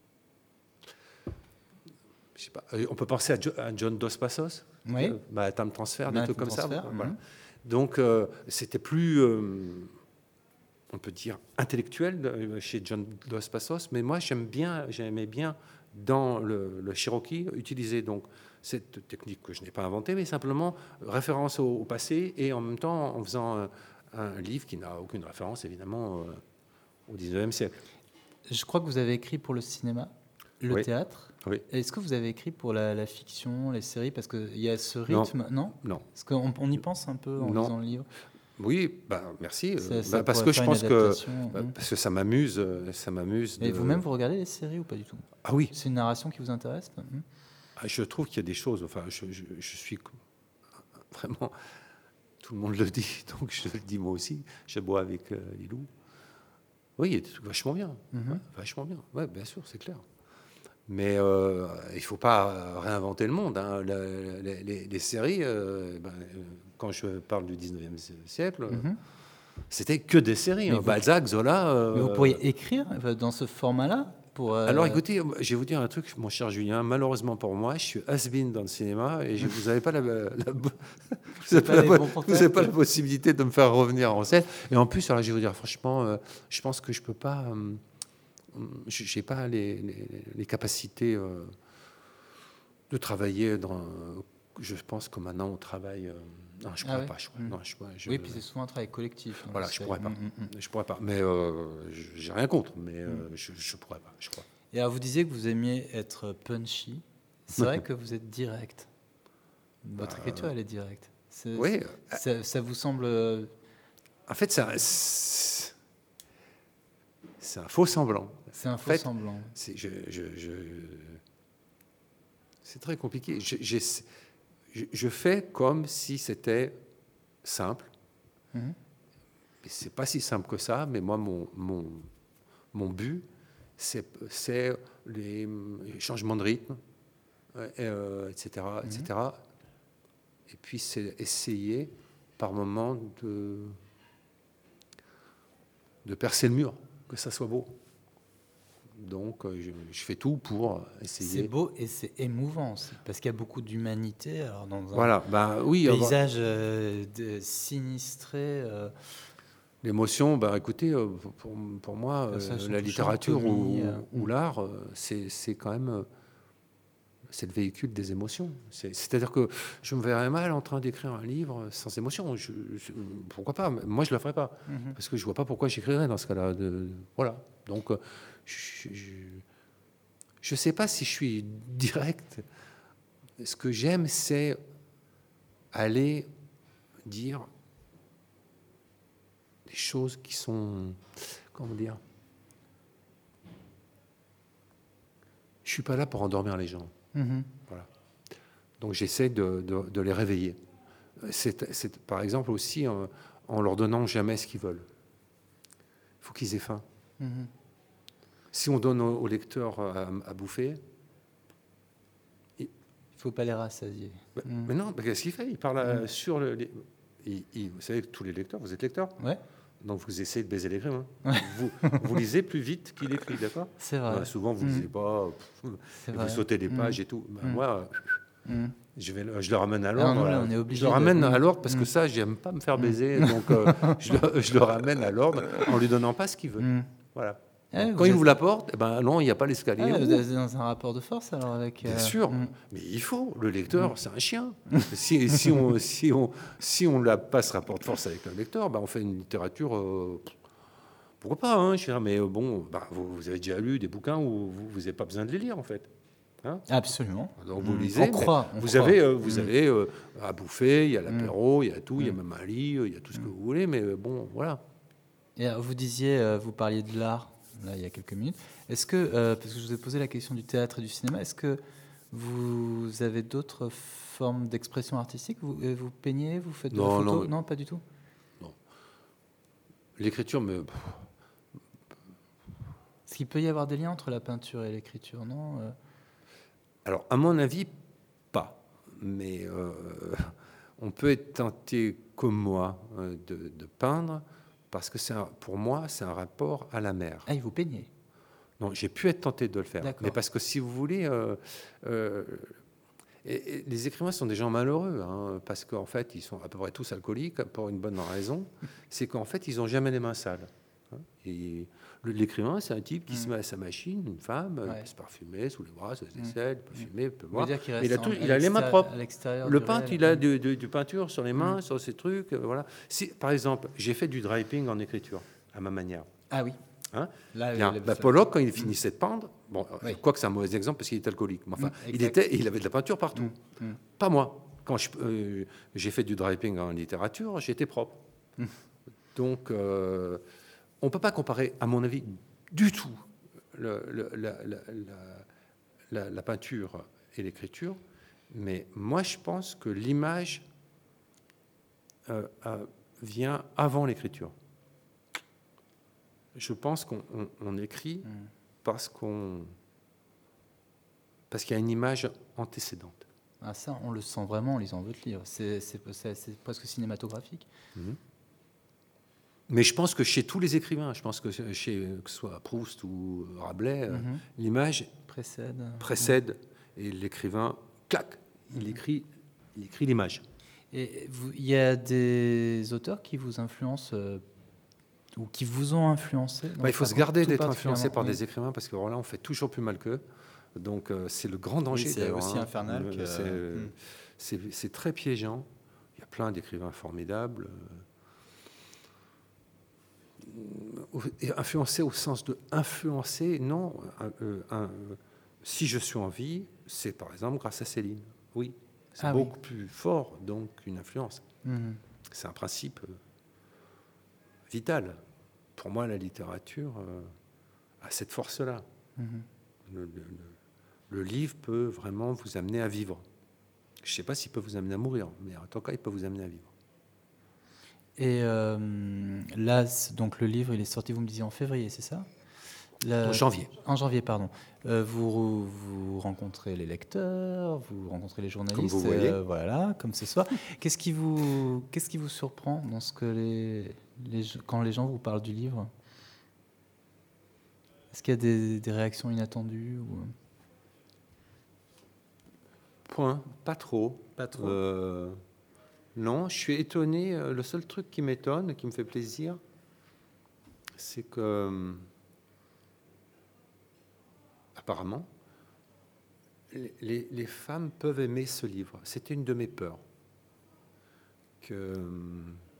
je sais pas, on peut penser à, jo, à John Dos Passos, oui. euh, bah, Time Transfer, des bah, trucs comme transfert, ça. Mm-hmm. Voilà. Donc, euh, c'était plus... Euh, on peut dire intellectuel chez John Dos Passos, mais moi j'aime bien, j'aimais bien dans le, le Cherokee utiliser donc cette technique que je n'ai pas inventée, mais simplement référence au, au passé et en même temps en faisant un, un livre qui n'a aucune référence évidemment euh, au dix-neuvième siècle. Je crois que vous avez écrit pour le cinéma, le oui. théâtre. Oui. Est-ce que vous avez écrit pour la, la fiction, les séries, parce qu'il y a ce rythme, non? Non. Parce qu'on on y pense un peu en non. lisant le livre. Oui, bah, merci. Ça, ça bah, parce que je pense que bah, mmh. parce que ça m'amuse, ça m'amuse. Et de... vous-même, vous regardez les séries ou pas du tout? Ah oui. C'est une narration qui vous intéresse? mmh. ah, Je trouve qu'il y a des choses. Enfin, je, je, je suis vraiment. Tout le monde le dit, donc je le dis moi aussi. Je bois avec euh, Lilou. Oui, il y a des trucs vachement bien, mmh. ouais, vachement bien. Ouais, bien sûr, c'est clair. Mais euh, il ne faut pas réinventer le monde. Hein. La, les, les, les séries, euh, ben, quand je parle du dix-neuvième siècle, mm-hmm. c'était que des séries. Hein. Vous, Balzac, Zola... Euh, mais vous pourriez écrire dans ce format-là pour, euh... Alors écoutez, je vais vous dire un truc, mon cher Julien. Malheureusement pour moi, je suis has-been dans le cinéma et je, vous n'avez pas la, la, la, vous avez pas, la, bons vous avez pas la possibilité de me faire revenir en scène. Et en plus, alors, je vais vous dire franchement, euh, je pense que je ne peux pas... Euh, je n'ai pas les, les, les capacités euh, de travailler dans... Euh, je pense que maintenant, on travaille... Euh, non, je ne pourrais ah ouais. pas. Je, mmh. non, je, je, oui, puis c'est souvent un travail collectif. Voilà, je ne pourrais pas. Mmh, mmh. Je pourrais pas. Mais euh, je n'ai rien contre, mais euh, mmh. je ne pourrais pas, je crois. Et alors, vous disiez que vous aimiez être punchy. C'est vrai que vous êtes direct. Votre bah, écriture, elle est directe. C'est, oui. Ça, ça vous semble... En fait, ça... C'est un faux semblant. C'est un faux en fait, semblant. C'est, je, je, je, c'est très compliqué. Je, je, je fais comme si c'était simple. Mm-hmm. Et c'est pas si simple que ça, mais moi, mon, mon, mon but, c'est, c'est les changements de rythme, euh, et cetera, mm-hmm. et cetera. Et puis, c'est essayer, par moment, de, de percer le mur, que ça soit beau. Donc, je, je fais tout pour essayer. C'est beau et c'est émouvant aussi, parce qu'il y a beaucoup d'humanité. Alors dans un voilà, ben, oui, paysage euh, de, sinistré. Euh... L'émotion, ben, écoutez, euh, pour, pour moi, euh, la littérature ou, euh... ou l'art, euh, c'est, c'est quand même... Euh, c'est le véhicule des émotions. C'est, c'est-à-dire que je me verrais mal en train d'écrire un livre sans émotion. Je, je, pourquoi pas? Moi, je ne le ferais pas. Mm-hmm. Parce que je ne vois pas pourquoi j'écrirais dans ce cas-là. De, voilà. Donc, je ne sais pas si je suis direct. Ce que j'aime, c'est aller dire des choses qui sont... Comment dire? Je ne suis pas là pour endormir les gens. Mmh. Voilà. Donc j'essaie de, de, de les réveiller. C'est, c'est par exemple aussi en, en leur donnant jamais ce qu'ils veulent. Il faut qu'ils aient faim. Mmh. Si on donne au, au lecteur à, à bouffer, il ne faut pas les rassasier. Bah, mmh. Mais non, bah, qu'est-ce qu'il fait? Il parle mmh. sur le. Les, il, il, vous savez que tous les lecteurs, vous êtes lecteur. Ouais. Donc vous essayez de baiser l'écrit. Hein. Ouais. Vous, vous lisez plus vite qu'il écrit, d'accord? C'est vrai. Bah, souvent vous ne mmh. lisez pas, pff, vous sautez des pages mmh. et tout. Bah, mmh. Moi, mmh. je, vais, je le ramène à l'ordre. Non, non, on est obligé je le ramène de... à l'ordre parce mmh. que ça, j'aime pas me faire baiser. Mmh. Donc euh, je, le, je le ramène à l'ordre en lui donnant pas ce qu'il veut. Mmh. Voilà. Ah, Quand vous il êtes- ouvre la porte, eh ben non, il n'y a pas l'escalier. Ah, Ouh, vous êtes dans un rapport de force alors avec. bien euh, sûr, mm. mais il faut. Le lecteur, c'est un chien. si, si on si on si on n'a pas ce rapport de force avec le lecteur, ben on fait une littérature. euh, pourquoi pas, hein, je veux dire, mais euh, bon, ben, vous, vous avez déjà lu des bouquins où vous n'avez pas besoin de les lire, en fait. Hein. Absolument. Donc vous Mm. lisez, On mais croit. on vous croit. avez, euh, vous Mm. avez euh, à bouffer, il y a l'apéro, il y a tout, il y a Mm. même un lit, euh, il y a tout ce que Mm. vous voulez, mais euh, bon, voilà. Et alors, vous disiez, euh, vous parliez de l'art là il y a quelques minutes. Est-ce que, euh, parce que je vous ai posé la question du théâtre et du cinéma, est-ce que vous avez d'autres formes d'expression artistique? Vous, euh, vous peignez, vous faites de Non, la photo? non. Non, pas du tout. L'écriture, me... Est-ce qu'il peut y avoir des liens entre la peinture et l'écriture, non? Euh, alors à mon avis, pas. Mais euh, on peut être tenté, comme moi, euh, de, de peindre, parce que c'est un- pour moi, c'est un rapport à la mer. Ah, et vous peignez? Non, j'ai pu être tenté de le faire. D'accord. Mais parce que si vous voulez, euh, euh, et- et les écrivains sont des gens malheureux, hein, parce qu'en fait, ils sont à peu près tous alcooliques, pour une bonne raison, c'est qu'en fait, ils n'ont jamais les mains sales. hein. Et le- l'écrivain, c'est un type qui Mm. se met à sa machine, une femme, Ouais. il peut se parfumer sous les bras, sous les Mm. aisselles, il peut fumer, il peut Vous boire. voulez dire qu'il Mais reste il a, en- tout- à il a les mains l'extérieur- propres. à l'extérieur Le du peintre, réel. il a Mm. du, du- du peinture sur les mains, Mm. sur ses trucs, euh, voilà. Si, par exemple, j'ai fait du draping en écriture, à ma manière. Ah oui. Hein Là, Bien. le- Bah, le- Pollock, quand il finissait de peindre, bon, Oui. je crois que c'est un mauvais exemple parce qu'il est alcoolique, mais enfin, Mm, il, exact. était, il avait de la peinture partout. Mm, mm. Pas moi. Quand je, euh, j'ai fait du draping en littérature, j'étais propre. Mm. Donc, euh, on ne peut pas comparer, à mon avis, du tout le- le- la, la- la- la- la peinture et l'écriture. Mais moi, je pense que l'image euh, euh, vient avant l'écriture. Je pense qu'on on- on écrit Mm. parce qu'on parce qu'il y a une image antécédente. Ah, ça, on le sent vraiment en lisant votre livre. C'est c'est- c'est- c'est presque cinématographique. Mais je pense que chez tous les écrivains, je pense que chez que ce soit Proust ou Rabelais, euh, Mhm. l'image Précède. euh, précède et l'écrivain, clac, il écrit, il écrit l'image. Et vous- il y a des auteurs qui vous influencent euh, ou qui vous ont influencé? Bah, il faut Pas se garder tout d'être influencé par particulièrement, des écrivains parce que alors là, on fait toujours plus mal qu'eux. Donc euh, c'est le grand danger. Oui, c'est d'ailleurs, aussi hein. infernal Euh, que- c'est- Mm. C'est c'est très piégeant. Il y a plein d'écrivains formidables. Euh, et influencer au sens de influencer, non. Un- euh, un- si je suis en vie, c'est par exemple grâce à Céline. Oui, c'est Ah oui. beaucoup plus fort donc qu'une influence. Mhm. C'est un principe euh, vital. Pour moi, la littérature euh, a cette force-là. Mhm. Le, le- le- le livre peut vraiment vous amener à vivre. Je ne sais pas s'il peut vous amener à mourir, mais en tout cas, il peut vous amener à vivre. Et euh, là, c'est- donc le livre, il est sorti, vous me disiez en février, c'est ça? La- En janvier. En janvier, pardon. Euh, vous, vous rencontrez les lecteurs, vous rencontrez les journalistes. Comme vous voyez. euh, voilà, comme ce soir. Qu'est-ce qui vous, qu'est-ce qui vous surprend dans ce que les, les, quand les gens vous parlent du livre? Est-ce qu'il y a des, des réactions inattendues ou... Point. Pas trop. Pas trop. Euh, non, je suis étonné. euh, Le seul truc qui m'étonne, qui me fait plaisir, c'est que, euh, apparemment, les, les- les femmes peuvent aimer ce livre. C'était une de mes peurs. Que, euh,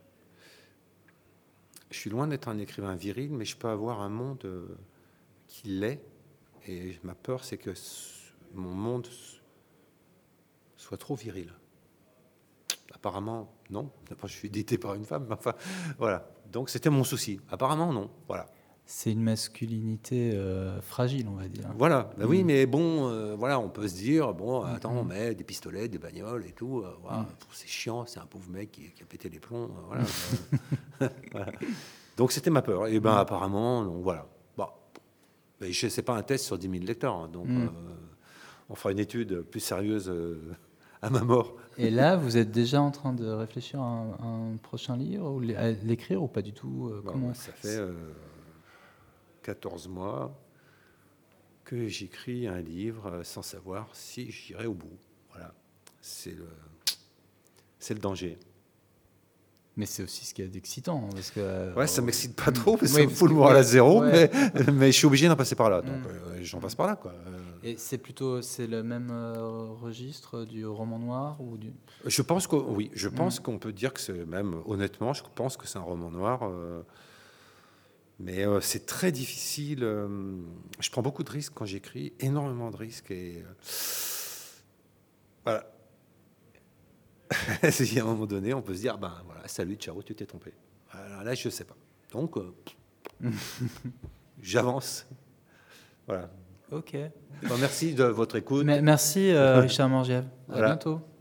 je suis loin d'être un écrivain viril, mais je peux avoir un monde euh, qui l'est. Et ma peur, c'est que ce- mon monde soit trop viril. Apparemment, non. Enfin, je suis édité par une femme, mais enfin, voilà. Donc, c'était mon souci. Apparemment, non. Voilà. C'est une masculinité euh, fragile, on va dire. Voilà. Ben oui, Mm. mais bon, euh, voilà, on peut se dire, bon, attends, Mm. on met des pistolets, des bagnoles et tout. euh, voilà. Mm. C'est chiant, c'est un pauvre mec qui, qui a pété les plombs. euh, voilà. Euh, voilà. Donc, c'était ma peur. Et ben, Mm. apparemment, non, voilà. Bon. Mais je sais pas un test sur dix mille lecteurs. hein, donc, Mm. euh, on fera une étude plus sérieuse euh, à ma mort. Et là, vous êtes déjà en train de réfléchir à un, un prochain livre, ou l'é- à l'écrire ou pas du tout euh, Bon, comment... ça fait euh, quatorze mois que j'écris un livre euh, sans savoir si j'irai au bout. Voilà, c'est le, c'est le danger. Mais c'est aussi ce qu'il y a d'excitant. Parce que, euh, Ouais, ça ne m'excite pas trop, parce que oui, ça me parce fout le que- moral à ouais, zéro, ouais. mais, mais je suis obligé d'en passer par là. Donc Mm. euh, j'en passe par là, quoi. Euh, Et c'est plutôt c'est le même euh, registre du roman noir ou du... Je pense que oui, je pense Mm. qu'on peut dire que c'est même, honnêtement, je pense que c'est un roman noir. euh, mais euh, c'est très difficile. euh, je prends beaucoup de risques quand j'écris, énormément de risques. Et euh, voilà. Si à un moment donné, on peut se dire, ben voilà, salut, ciao, tu t'es trompé. Alors là, je sais pas. Donc, euh, j'avance. Voilà. Ok. Bon, merci de votre écoute. Mais- merci euh, Richard Morgiel. À Voilà. bientôt.